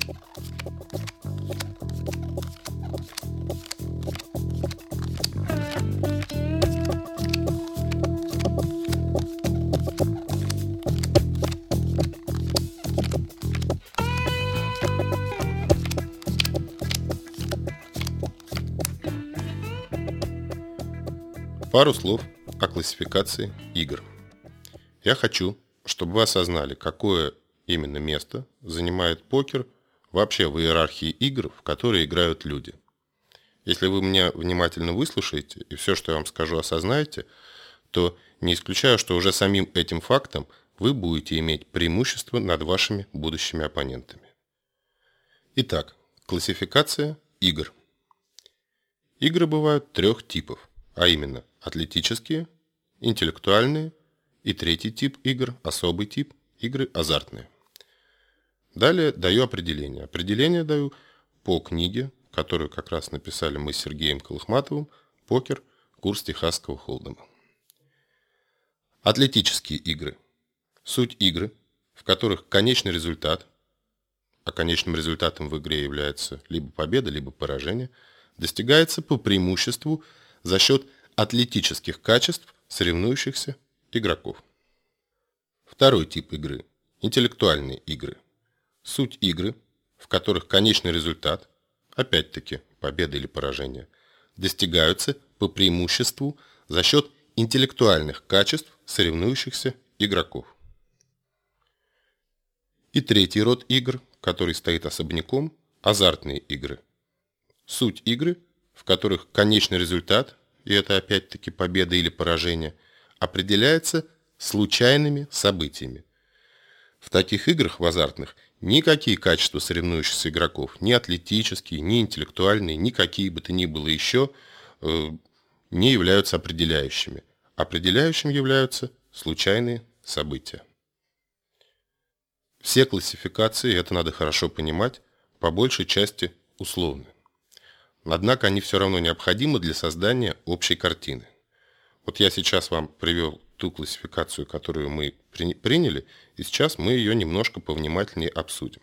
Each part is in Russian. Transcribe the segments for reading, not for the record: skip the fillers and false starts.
Пару слов о классификации игр. Я хочу, чтобы вы осознали, какое именно место занимает покер вообще в иерархии игр, в которые играют люди. Если вы меня внимательно выслушаете и все, что я вам скажу, осознаете, то не исключаю, что уже самим этим фактом вы будете иметь преимущество над вашими будущими оппонентами. Итак, классификация игр. Игры бывают трех типов, а именно атлетические, интеллектуальные и третий тип игр, особый тип, игры азартные. Далее даю определение. Определение даю по книге, которую как раз написали мы с Сергеем Колыхматовым, «Покер. Курс техасского холдема». Атлетические игры. Суть игры, в которых конечный результат, а конечным результатом в игре является либо победа, либо поражение, достигается по преимуществу за счет атлетических качеств соревнующихся игроков. Второй тип игры – интеллектуальные игры. Суть игры, в которых конечный результат, опять-таки победа или поражение, достигаются по преимуществу за счет интеллектуальных качеств соревнующихся игроков. И третий род игр, который стоит особняком – азартные игры. Суть игры, в которых конечный результат, и это опять-таки победа или поражение, определяется случайными событиями. В таких играх, в азартных, никакие качества соревнующихся игроков, ни атлетические, ни интеллектуальные, ни какие бы то ни было еще, не являются определяющими. Определяющим являются случайные события. Все классификации, это надо хорошо понимать, по большей части условны. Однако они все равно необходимы для создания общей картины. Вот я сейчас вам привел ту классификацию, которую мы приняли, и сейчас мы ее немножко повнимательнее обсудим.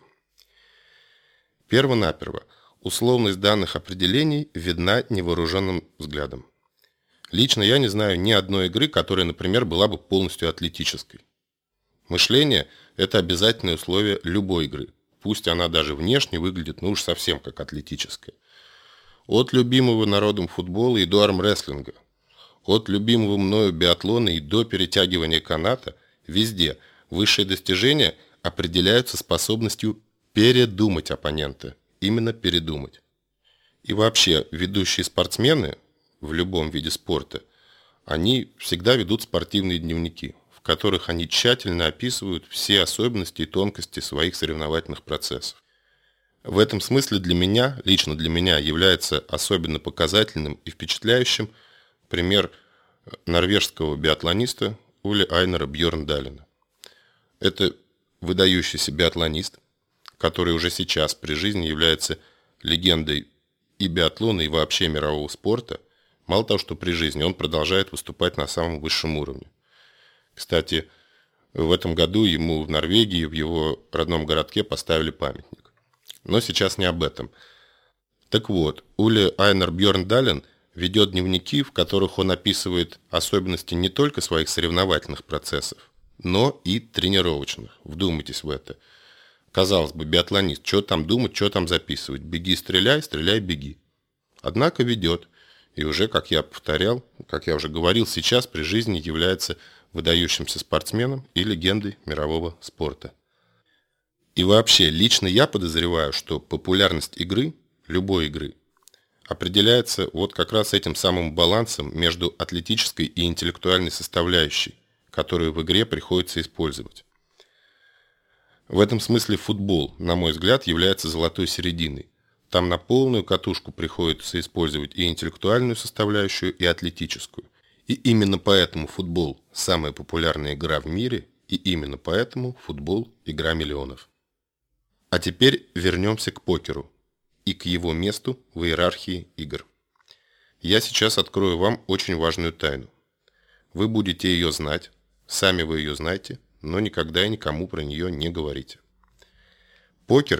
Первонаперво, условность данных определений видна невооруженным взглядом. Лично я не знаю ни одной игры, которая, например, была бы полностью атлетической. Мышление – это обязательное условие любой игры, пусть она даже внешне выглядит уж совсем как атлетическая. От любимого народом футбола и до армрестлинга, от любимого мною биатлона и до перетягивания каната, везде высшие достижения определяются способностью передумать оппонента, именно передумать. И вообще ведущие спортсмены в любом виде спорта, они всегда ведут спортивные дневники, в которых они тщательно описывают все особенности и тонкости своих соревновательных процессов. В этом смысле лично для меня является особенно показательным и впечатляющим пример норвежского биатлониста Ули Айнера Бьорндалена. Это выдающийся биатлонист, который уже сейчас при жизни является легендой и биатлона, и вообще мирового спорта. Мало того, что при жизни он продолжает выступать на самом высшем уровне. Кстати, в этом году ему в Норвегии, в его родном городке поставили памятник. Но сейчас не об этом. Так вот, Ули Айнер Бьорндален ведет дневники, в которых он описывает особенности не только своих соревновательных процессов, но и тренировочных. Вдумайтесь в это. Казалось бы, биатлонист, что там думать, что там записывать? Беги, стреляй, стреляй, беги. Однако ведет. И уже, как я повторял, как я уже говорил, сейчас при жизни является выдающимся спортсменом и легендой мирового спорта. И вообще, лично я подозреваю, что популярность игры, любой игры, определяется вот как раз этим самым балансом между атлетической и интеллектуальной составляющей, которую в игре приходится использовать. В этом смысле футбол, на мой взгляд, является золотой серединой. Там на полную катушку приходится использовать и интеллектуальную составляющую, и атлетическую. И именно поэтому футбол – самая популярная игра в мире, и именно поэтому футбол – игра миллионов. А теперь вернемся к покеру и к его месту в иерархии игр. Я сейчас открою вам очень важную тайну. Вы будете ее знать, сами вы ее знаете, но никогда и никому про нее не говорите. Покер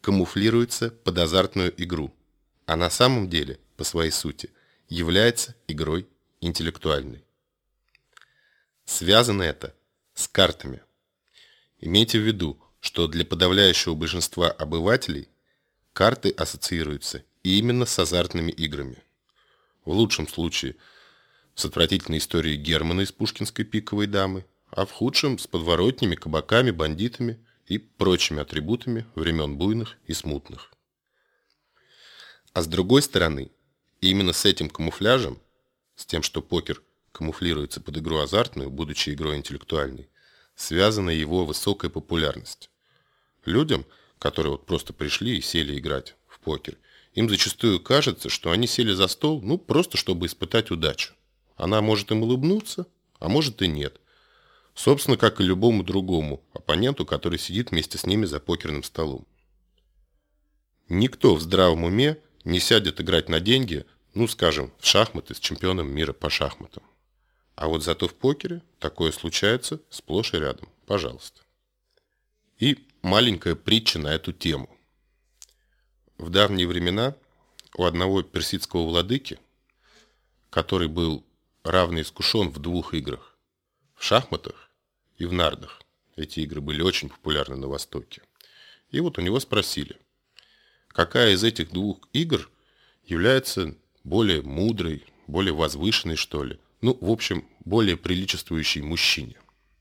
камуфлируется под азартную игру, а на самом деле, по своей сути, является игрой интеллектуальной. Связано это с картами. Имейте в виду, что для подавляющего большинства обывателей карты ассоциируются именно с азартными играми. В лучшем случае с отвратительной историей Германа из пушкинской «Пиковой дамы», а в худшем с подворотнями, кабаками, бандитами и прочими атрибутами времен буйных и смутных. А с другой стороны, именно с этим камуфляжем, с тем, что покер камуфлируется под игру азартную, будучи игрой интеллектуальной, связана его высокая популярность. Людям, которые вот просто пришли и сели играть в покер, им зачастую кажется, что они сели за стол, просто чтобы испытать удачу. Она может им улыбнуться, а может и нет. Собственно, как и любому другому оппоненту, который сидит вместе с ними за покерным столом. Никто в здравом уме не сядет играть на деньги, скажем, в шахматы с чемпионом мира по шахматам. А вот зато в покере такое случается сплошь и рядом. Пожалуйста. И маленькая притча на эту тему. В давние времена у одного персидского владыки, который был равно искушен в двух играх, в шахматах и в нардах. Эти игры были очень популярны на Востоке. И вот у него спросили, какая из этих двух игр является более мудрой, более возвышенной, что ли. В общем, более приличествующей мужчине.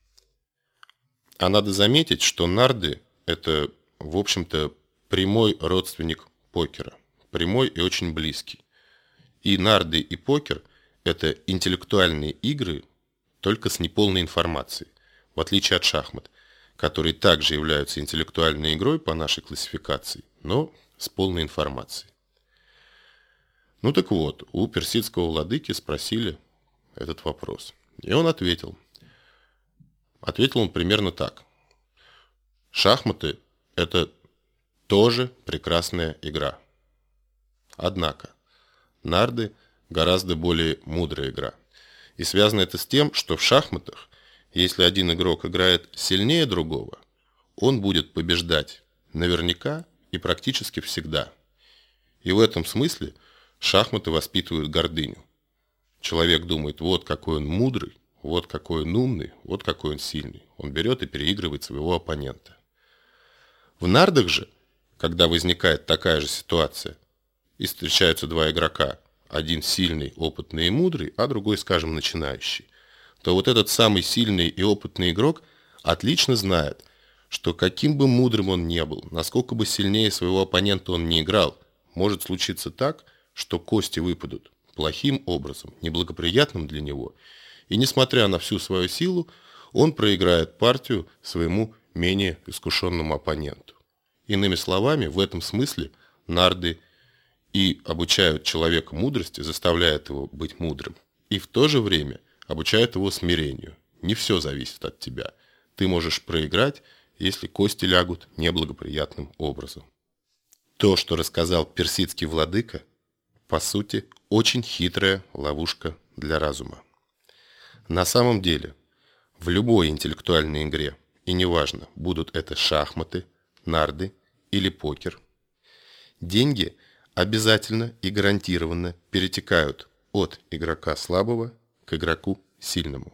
А надо заметить, что нарды – это, в общем-то, прямой родственник покера. Прямой и очень близкий. И нарды, и покер – это интеллектуальные игры, только с неполной информацией, в отличие от шахмат, которые также являются интеллектуальной игрой по нашей классификации, но с полной информацией. Так вот, у персидского владыки спросили этот вопрос. И он ответил. Ответил он примерно так. Шахматы – это тоже прекрасная игра. Однако, нарды – гораздо более мудрая игра. И связано это с тем, что в шахматах, если один игрок играет сильнее другого, он будет побеждать наверняка и практически всегда. И в этом смысле шахматы воспитывают гордыню. Человек думает, вот какой он мудрый, вот какой он умный, вот какой он сильный. Он берет и переигрывает своего оппонента. В нардах же, когда возникает такая же ситуация, и встречаются два игрока, один сильный, опытный и мудрый, а другой, скажем, начинающий, то вот этот самый сильный и опытный игрок отлично знает, что каким бы мудрым он ни был, насколько бы сильнее своего оппонента он не играл, может случиться так, что кости выпадут плохим образом, неблагоприятным для него, и несмотря на всю свою силу, он проиграет партию своему менее искушенному оппоненту. Иными словами, в этом смысле нарды и обучают человека мудрости, заставляют его быть мудрым, и в то же время обучают его смирению. Не все зависит от тебя. Ты можешь проиграть, если кости лягут неблагоприятным образом. То, что рассказал персидский владыка, по сути, очень хитрая ловушка для разума. На самом деле, в любой интеллектуальной игре, и неважно, будут это шахматы, нарды или покер, деньги обязательно и гарантированно перетекают от игрока слабого к игроку сильному.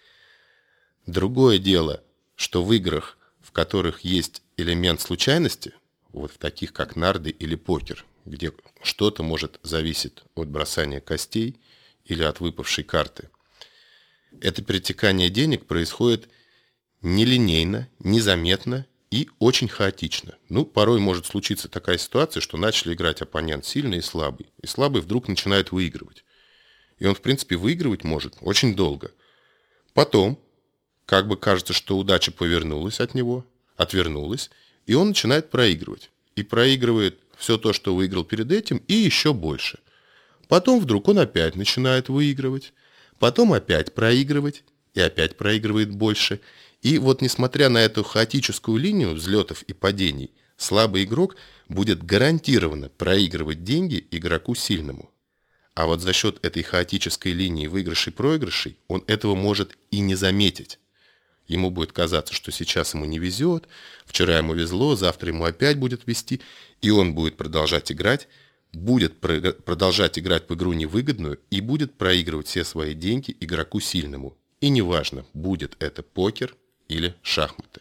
Другое дело, что в играх, в которых есть элемент случайности, вот в таких как нарды или покер, где что-то может зависеть от бросания костей или от выпавшей карты, это перетекание денег происходит нелинейно, незаметно и очень хаотично. Порой может случиться такая ситуация, что начали играть оппонент сильный и слабый вдруг начинает выигрывать. И он, в принципе, выигрывать может очень долго. Потом, кажется, что удача повернулась от него, отвернулась, и он начинает проигрывать. И проигрывает все то, что выиграл перед этим, и еще больше. Потом вдруг он опять начинает выигрывать, потом опять проигрывать, и опять проигрывает больше. И вот несмотря на эту хаотическую линию взлетов и падений, слабый игрок будет гарантированно проигрывать деньги игроку сильному. А вот за счет этой хаотической линии выигрышей-проигрышей он этого может и не заметить. Ему будет казаться, что сейчас ему не везет, вчера ему везло, завтра ему опять будет везти, и он будет продолжать играть, продолжать играть в игру невыгодную и будет проигрывать все свои деньги игроку сильному. И неважно, будет это покер или шахматы.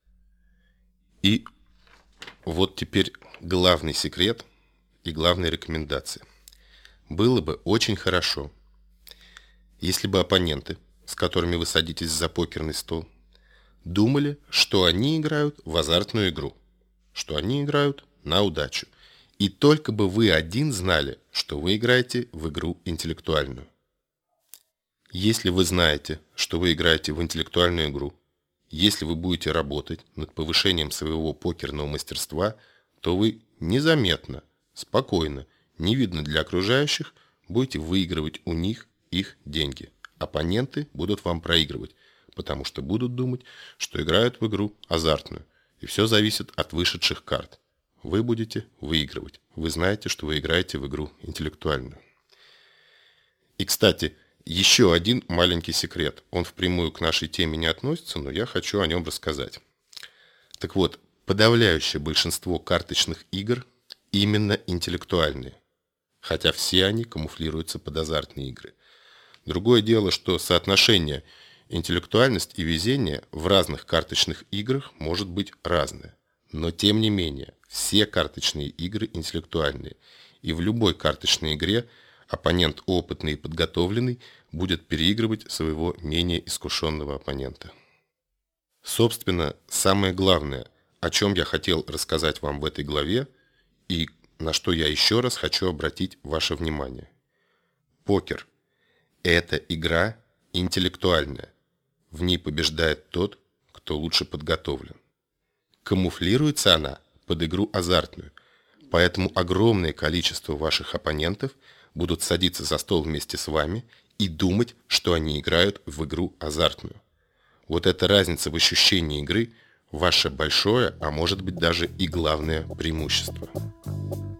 И вот теперь главный секрет и главная рекомендация. Было бы очень хорошо, если бы оппоненты, с которыми вы садитесь за покерный стол, думали, что они играют в азартную игру, что они играют на удачу. И только бы вы один знали, что вы играете в игру интеллектуальную. Если вы знаете, что вы играете в интеллектуальную игру, если вы будете работать над повышением своего покерного мастерства, то вы незаметно, спокойно, не видно для окружающих, будете выигрывать у них их деньги. Оппоненты будут вам проигрывать, потому что будут думать, что играют в игру азартную. И все зависит от вышедших карт. Вы будете выигрывать. Вы знаете, что вы играете в игру интеллектуальную. И, кстати, еще один маленький секрет. Он впрямую к нашей теме не относится, но я хочу о нем рассказать. Так вот, подавляющее большинство карточных игр именно интеллектуальные. Хотя все они камуфлируются под азартные игры. Другое дело, что соотношение интеллектуальность и везение в разных карточных играх может быть разное. Но тем не менее, все карточные игры интеллектуальные. И в любой карточной игре оппонент опытный и подготовленный будет переигрывать своего менее искушенного оппонента. Собственно, самое главное, о чем я хотел рассказать вам в этой главе и на что я еще раз хочу обратить ваше внимание. Покер – это игра интеллектуальная. В ней побеждает тот, кто лучше подготовлен. Камуфлируется она под игру азартную, поэтому огромное количество ваших оппонентов будут садиться за стол вместе с вами и думать, что они играют в игру азартную. Вот эта разница в ощущении игры – ваше большое, а может быть даже и главное преимущество.